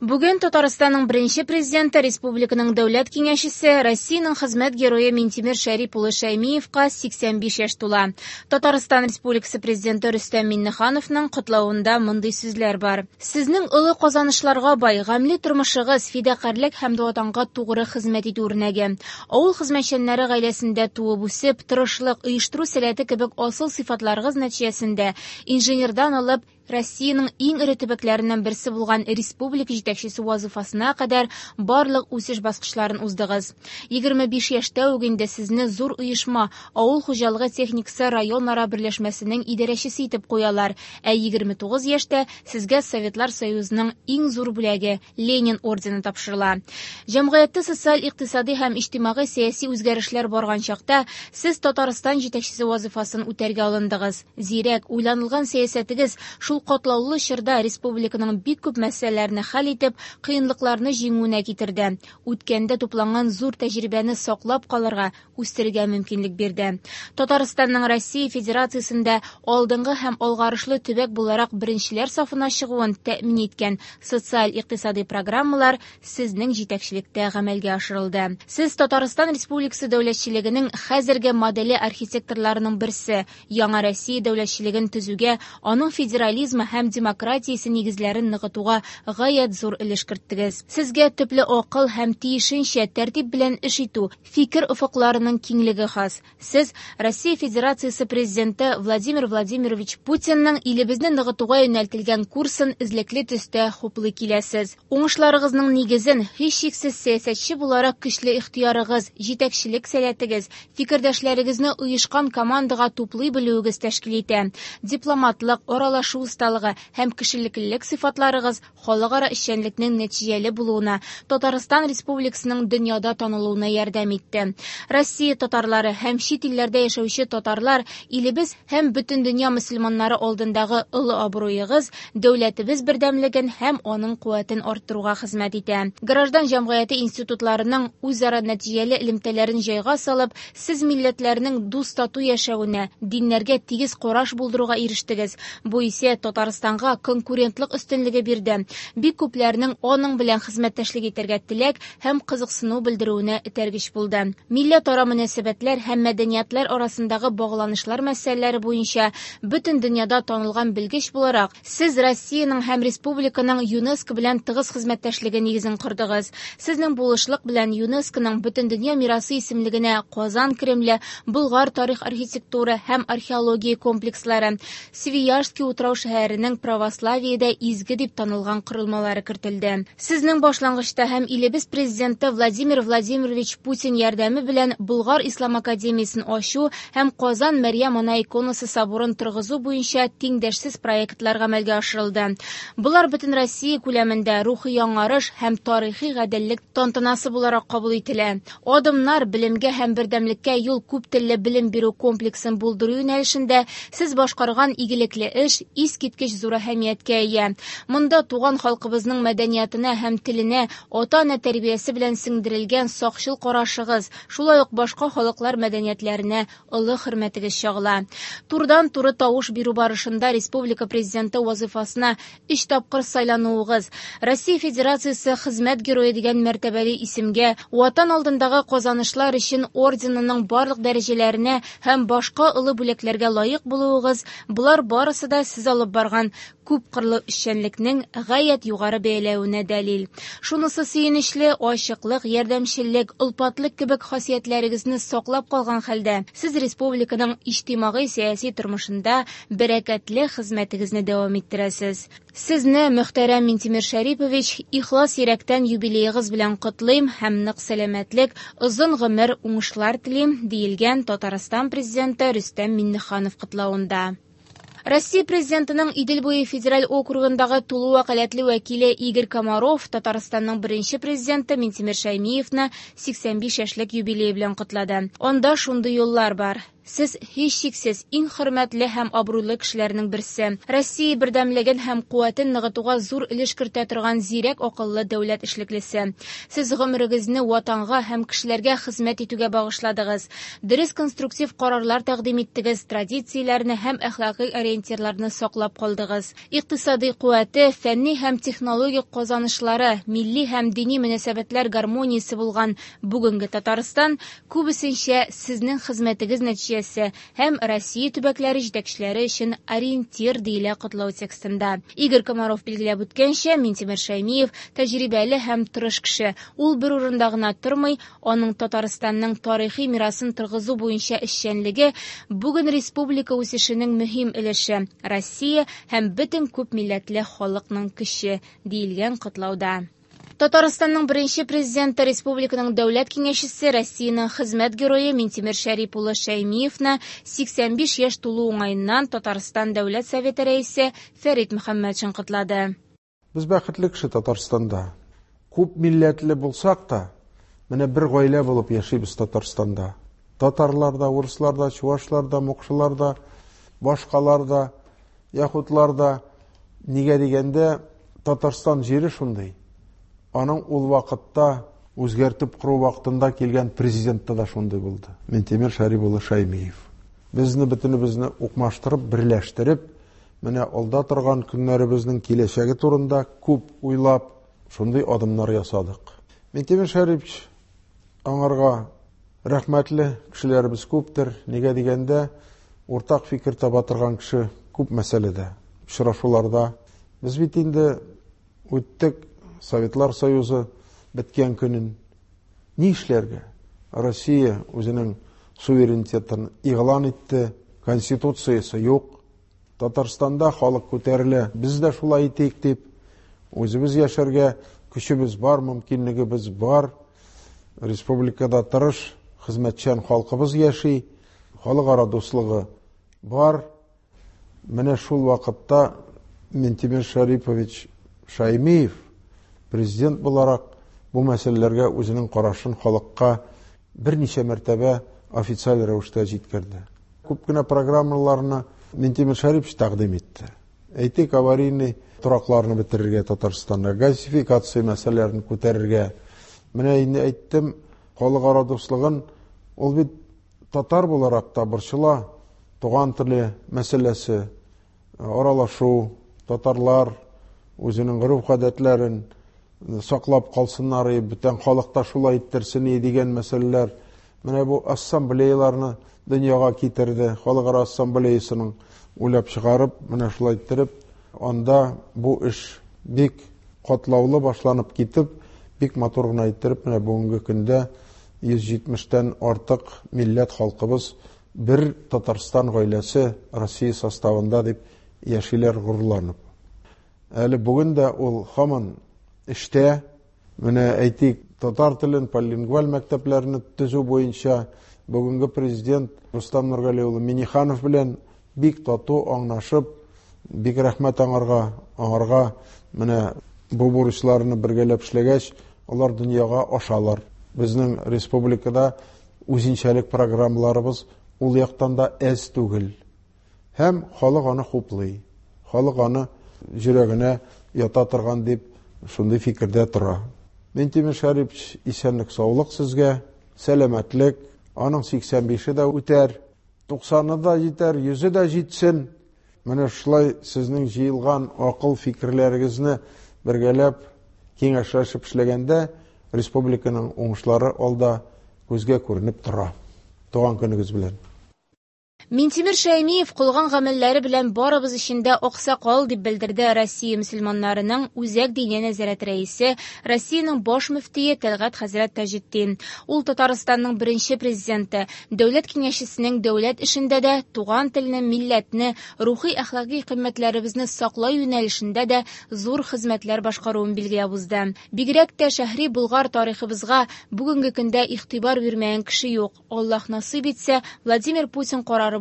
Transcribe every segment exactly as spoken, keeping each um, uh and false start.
Бүген Татарстанның беренче президенты, республиканың дәүләт киңәшчесе, Россиянең хезмәт герое Минтимер Шәрип улы Шәймиевка сиксән биш яшь тула. Татарстан Республикасы президенты Рөстәм Миңнехановның котлавында мондый сүзләр бар. Сезнең олы казанышларга бай, гамьле тормышыгыз, фидакарьлек һәм ватанга тугры хезмәт итү үрнәге. Авыл хезмәтчәннәре гаиләсендә туып үсеп, тырышлык, оештыру сәләте кебек асыл сыйфатларыгыз нәтиҗәсендә инженердан алып Россиянең иң эре төбәкләреннән берсе булган республика җитәкчесе вазифасына кадәр барлык үсеш баскычларын уздыгыз. егерме биш яшьтә үк инде сезне зур оешма авыл хуҗалыгы техникасы районара берләшмәсенең идарәчесе итеп куялар, ә егерме тугыз яшьтә сезгә Советлар Союзының иң зур бүләге Ленин ордены тапшырыла. Җәмгыятьтә социаль-икътисади һәм иҗтимагый сәяси үзгәрешләр барган чакта сез Татарстан җитәкчесе вазифасын үтәргә алындыгыз. Зирәк, уйланылган сәясәтегез шул катлаулы чорда республиканың бик күп мәсьәләләрне хәл итеп, кыенлыкларны җиңүенә китерде. Үткәндә тупланган зур тәҗрибәне саклап калырга, үстерергә мөмкинлек бирде. Татарстанның Россия Федерациясендә алдынгы һәм алгарышлы төбәк буларак беренчеләр сафына чыгуын тәэмин иткән социаль-икътисади программалар сезнең җитәкчелектә гамәлгә ашырылды. Сез Татарстан Республикасы дәүләтчелегенең хәзерге моделе архитекторларының берсе. Яңа Россия дәүләтчелеген төзүгә, аның федерализм һәм демократиясе нигезләрен ныгытуга гаять зур өлеш керттегез. Сезгә төпле акыл һәм тиешенчә тәртип белән эш итү, фикер офыкларының киңлеге хас. Сез Россия Федерациясе президенты Владимир Владимирович Путинның илебезне ныгытуга юнәлтелгән курсын эзлекле төстә хуплый киләсез. Уңышларыгызның нигезен һичшиксез сәясәтче буларак көчле ихтыярыгыз, җитәкчелек сәләтегез, фикердәшләрегезне оешкан командага туплый белүегез тәшкил итә. Дипломатлык, аралашу усталыгы һәм кешелеклелек сыйфатларыгыз халыкара эшчәнлекнең нәтиҗәле булуына, Татарстан Республикасының дөньяда танылуына ярдәм итте. Россия татарлары һәм чит илләрдә яшәүче татарлар, илебез һәм бөтен дөнья мөселманнары алдындагы олы абруегыз, дәүләтебез бердәмлеген һәм аның куәтен арттыруга хезмәт итә. Граждан җәмгыяте институтларының үзара нәтиҗәле элемтәләрен җайга салып, сез милләтләрнең дус тату яшәвенә, диннәргә тигез караш булдыруга ирештегез. Бу исә Татарстанга конкурентлык өстенлеге бирде. Бик күпләрнең аның белән хезмәттәшлек итәргә теләк һәм кызыксыну белдерүенә этәргеч булды. Милләт-ара мөнәсәбәтләр һәм мәдәниятләр арасындагы багланышлар мәсьәләләре буенча бөтен дөньяда танылган белгеч буларак, сез Россиянең һәм республиканың ЮНЕСКО белән тыгыз хезмәттәшлеге нигезен кордыгыз. Сезнең булышлык белән ЮНЕСКОның бөтен дөнья мирасы исемлегенә Казан Кремле, Болгар тарих архитектура һәм археология комплекслары, Свияжский утрау шәһәренең православиедә изге дип танылган корылмалары кертелде. Сезнең башлангычта һәм илебез президенты Владимир Владимирович Путин ярдәме белән Болгар Ислам академиясын ачу һәм Казан Мәрьям ана иконасы соборын торгызу буенча тиңдәшсез проектлар гамәлгә ашырылды. Булар бөтен Россия күләмендә рухи яңарыш һәм тарихи гаделлек тантанасы буларак кабул ителә. Адымнар белемгә һәм бердәмлеккә юл күп телле белем бирү комплексын булдыру юнәлешендә сез башкарган игелекле эш искиткеч зур әһәмияткә ия. Монда туган халкыбызның мәдәниятенә һәм теленә, ата-ана тәрбиясе белән сеңдерелгән сакчыл карашыгыз, шулай ук башка халыклар мәдәниятләренә олы хөрмәтегез чагыла. Турдан-туры тавыш бирү барышында республика президенты вазифасына өч тапкыр сайлануыгыз, Россия Федерациясе хезмәт герое дигән мәртәбәле исемгә, ватан алдындагы казанышлар өчен орденының барлык дәрәҗәләренә һәм башка олы бүләкләргә лаек булуыгыз, булар барысы да сез алып барган күп кырлы эшчәнлекнең гаять югары бәяләвенә дәлил. Шунысы сөенечле, ачыклык, ярдәмчеллек, улпатлык кебек хасиятләрегезне саклап калган хәлдә, сез республиканың иҗтимагый сәяси тормышында бәрәкәтле хезмәтегезне дәвам иттерәсез. Сезне, мөхтәрәм Минтимер Шәрипович, ихлас йөрәктән юбилеегыз белән котлыйм һәм нык сәламәтлек, озын гомер, уңышлар телим, диелгән Татарстан президенты Рөстәм Миңнеханов котлавында. Россия президентының Идел буе федераль округындагы тулы вәкаләтле вәкиле Игорь Комаров Татарстанның беренче президенты Минтимер Шәймиевны сиксән биш яшьлек юбилей белән котлады. Анда шундый юллар бар. Сез һичшиксез иң хөрмәтле һәм абруйлы кешеләрнең берсе. Россия бердәмлеген һәм куәтен ныгытуга зур өлеш кертә торган зирәк акыллы дәүләт эшлеклесе. Сез гомерегезне ватанга һәм кешеләргә хезмәт итүгә багышладыгыз. Дөрес конструктив карарлар тәкъдим иттегез, традицияләрне һәм әхлакый ориентирларны саклап калдыгыз. Икътисади куәте, фәнни һәм технологик казанышлары, милли һәм дини мөнәсәбәтләр гармониясе булган бүгенге Татарстан күбесенчә сезнең хезмәтегез нәтиҗәсе һәм Россия төбәкләре җитәкчеләре өчен ориентир диелә котлау текстында. Игорь Комаров билгеләп үткәнчә, Минтимер Шәймиев тәҗрибәле һәм тырыш кеше. Ул бер урында гына тормый, аның Татарстанның тарихи мирасын торгызу буенча эшчәнлеге бүген республика үсешенең мөһим өлеше. Россия һәм бөтен күп милләтле халыкның көче диелгән котлауда. Татарстанның беренче президенты республиканың дәүләт киңәшчесе, Россиянең хезмәт герое Минтимер Шәрип улы Шәймиевны сиксән биш яшь тулу уңаеннан Татарстан дәүләт советы рәисе Фәрит Мөхәммәтшин котлады. Без бәхетле кеше Татарстанда. Күп милләтле булсак та, менә бер гаилә булып яшибез Татарстанда. Татарлар да, урыслар да, чуашлар да, мукшылар да, башкалар да, яһудлар да, нигә дигәндә Татарстан җире шундый. Аның ул вакытта үзгәртеп кору вакытында килгән президентта да шундый булды. Минтимер Шәрип улы Шәймиев. Безне бөтенебезне укмаштырып, берләштереп, менә алда торган көннәребезнең киләчәге турында күп уйлап, шундый адымнар ясадык. Минтимер Шәрип аңарга рәхмәтле кешеләребез күптер. Нигә дигәндә, уртак фикер таба торган кеше күп мәсьәләдә, очрашуларда. Без бит инде үттек Советлар Союзы беткән көнен. Ни эшләргә? Россия үзенең суверенитетын игълан итте, конституциясе юк. Татарстанда халык күтәрелә. Без дә шулай итик дип, үзебез яшәргә көчебез бар, мөмкинлегебез бар. Республикада тырыш, хезмәтчән халкыбыз яши, халыкара дуслыгы бар. Менә шул вакытта Минтимер Шәрипович Шәймиев президент буларак бу мәсьәләләргә үзенең карашын халыкка берничә мәртәбә официаль рәвештә җиткерде. Күп кенә программаларны Минтимер Шәрипович тәкъдим итте. Әйтик, аварийный торакларны бетерергә Татарстанда, газификация мәсьәләләрен күтәрергә. Менә инде әйттем, халыкара дуслыгын ул бит татар буларак та борчыла. Туган теле мәсьәләсе, аралашу, татарлар үзенең гореф-гадәтләрен саклап калсыннар, бүтән халыкта шулай иттерсен дигән мәсьәләләр. Менә бу ассамблеяларны дөньяга китерде, халыкара ассамблеясының уйлап чыгарып, менә шулай иттереп, анда бу эш бик катлаулы башланып китеп, бик матур гына иттереп, менә бүгенге көндә йөз җитмештән артык милләт халкыбыз бер Татарстан гаиләсе Россия составында дип яшиләр гурланып. Әле бүген дә ул һаман эштә. Менә әйтик, татар телен полилингваль мәктәпләрне төзү буенча бүгенге президент Рустам Нургали улы Миниханов белән бик тату аңлашып, бик рәхмәт аңарга, аңарга менә бу бурычларны бергәләп эшләгәч, алар дөньяга ашалар. Безнең республикада үзенчәлек программаларыбыз ул яктан да әз түгел. Һәм халык аны хуплый. Халык аны җөрәгенә ята торган дип шундый фикердә тора. Минтимер Шәрип исәнлек, саулык сезгә, сәламәтлек. Аның сиксән бише дә үтәр, туксаны да җитәр, йөзе дә җитсен. Менә шулай сезнең җыелган акыл фикерләрегезне бергәләп киңәшләшеп эшләгәндә республиканың уңышлары алда күзгә күренеп тора. Туган көнегез белән. Минтимер Шәймиев кылган гамәлләре белән барыбыз эчендә аксакал дип белдерде Россия мөселманнарының үзәк диния нәзарәт рәисе, Россиянең баш мөфтие Тәлгать хәзрәт Таҗетдин. Ул Татарстанның беренче президенты, дәүләт киңәшчесенең дәүләт эшендә дә, туган телне, милләтне, рухи әхлакый кыйммәтләребезне саклау юнәлешендә дә зур хезмәтләр башкаруын билгеләп узды. Бигрәк тә шәһри Болгар тарихыбызга бүгенге көндә игътибар бирмәгән кеше юк. Аллаһ насыйп итсә, Владимир Путин карары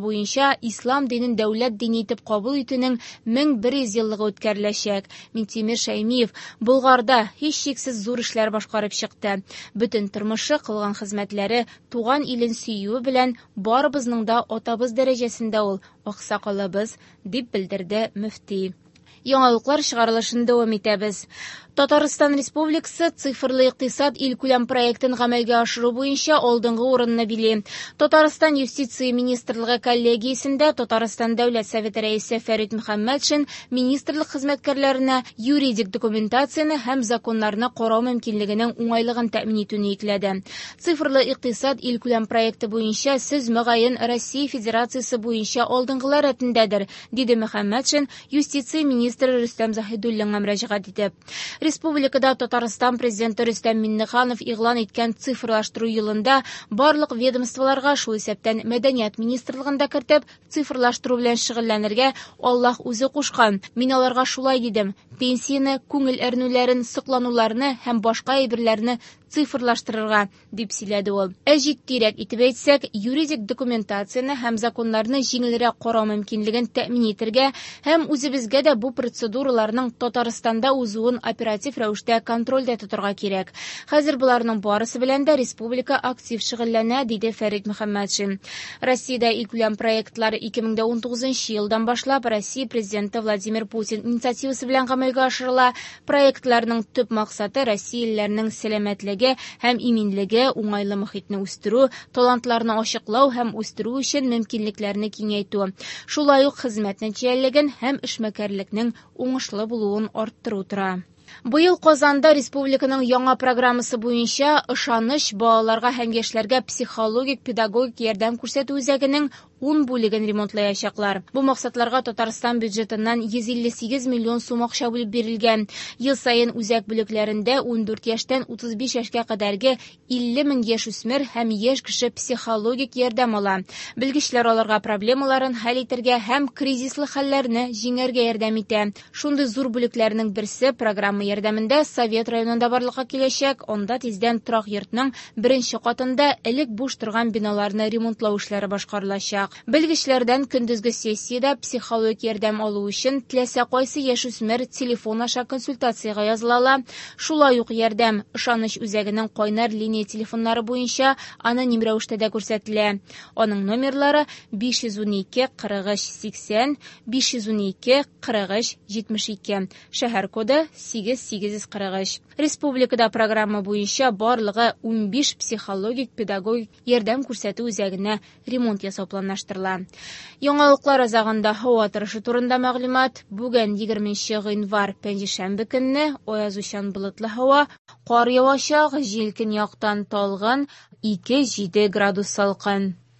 буенча ислам динен дәүләт дине итеп кабул итүнең мең бер йөз еллыгы үткәреләчәк. Минтимер Шәймиев Болгарда һич шиксез зур эшләр башкарып чыкты. Бөтен тормышы, кылган хезмәтләре, туган илен сөюе белән барыбызның да атабыз дәрәҗәсендә ул аксакалыбыз, дип белдерде мөфти. Яңалыклар чыгарылышын дәвам итәбез. Татарстан Республикасы цифрлы икътисад илкүләм проектын гамәлгә ашыру буенча алдынгы урынны били. Татарстан Юстиция министрлыгы коллегиясендә Татарстан Дәүләт Советы рәисе Фәрит Мөхәммәтшин министрлык хезмәткәрләренә юридик документацияны һәм законнарны карау мөмкинлегенең уңайлыгын тәэмин итүне йөкләде. Цифрлы икътисад илкүләм проекты буенча сез мөгаен Россия Федерациясе буенча алдынгылар рәтендәдер, диде Мөхәммәтшин Юстиция министры Рөстәм Заһидуллинга мөрәҗәгать итеп. Республикада Татарстан президенты Рөстәм Миңнеханов игълан иткән цифрлаштыру елында барлык ведомстволарга, шул исәптән Мәдәният министрлыгында кертеп, цифрлаштыру белән шөгыльләнергә Аллаһ үзе кушкан. Мин аларга шулай дидем: пенсияне, күңел әрнүләрен, соклануларны һәм башка әйберләрне цифрлаштырырга, дип сөйләде ул. Ә җитдирәк итеп әйтсәк, юридик документацияны һәм законнарны җиңелрәк карау мөмкинлеген тәэмин итәргә һәм үзебезгә дә бу процедураларның Татарстанда узуын оператив рәвештә контрольдә тотарга кирәк. Хәзер буларның барысы белән дә республика актив шөгыльләнә, диде Фәрит Мөхәммәтшин. Россиядә илкүләм проектлары ике мең дә ун тугызынчы елдан башлап Россия президенты Владимир Путин инициативасы белән гамәлгә ашырыла. Проектларның төп максаты россиялеләрнең сәламәтлеге һәм иминлеге, уңайлы мөхитне үстерү, талантларны ачыклау һәм үстерү өчен мөмкинлекләрне киңәйтү. Шулай ук хезмәт нәтиҗәлелеген һәм эшмәкәрлекнең уңышлы булуын арттыру тора. Быел Казанда республиканың яңа программасы буенча ышаныч балаларга һәм яшьләргә психологик, педагогик ярдәм күрсәтү үзәгенең ун бүлеген ремонтлаячаклар. Бу максатларга Татарстан бюджетыннан йөз илле сигез миллион сум акча бүлеп бирелгән. Ел саен үзәк бүлекләрендә ун дүрт яшьтән утыз биш яшькә кадәрге илле мең яшүсмер һәм яшь кеше психологик ярдәм ала. Белгечләр аларга проблемаларын хәл итәргә һәм кризислы хәлләрне җиңәргә ярдәм итә. Шундый зур бүлекләрнең берсе программа ярдәмендә Совет районында барлыкка киләчәк. Анда тиздән торак йортның беренче катында элек буш торган биналарны ремонтлау эшләре башкарылачак. Белгечләрдән көндезге сессиядә психологик ярдәм алу өчен теләсә кайсы яшүсмер телефон аша консультациягә языла. Шулай ук ярдәм ышаныч үзәгенең кайнар линия телефоннары буенча аноним рәвештә дә күрсәтелә. Аның номерлары биш йөз ун ике кырык өч сиксән, биш йөз ун ике кырык өч җитмеш ике, шәһәр коды сигез сигез кырык өч. Республикада программа буенча барлыгы ун биш психологик, педагогик ярдәм күрсәтү үзәгенә ремонт ясау планлаштырыла. Яңалыклар азагында һава торышы турында мәгълүмат. Бүген егерменче гыйнвар пәнҗешәмбе көнне аязучан болытлы һава, кар явачак, җил көньяктан талгын, ике җиде градус салкын.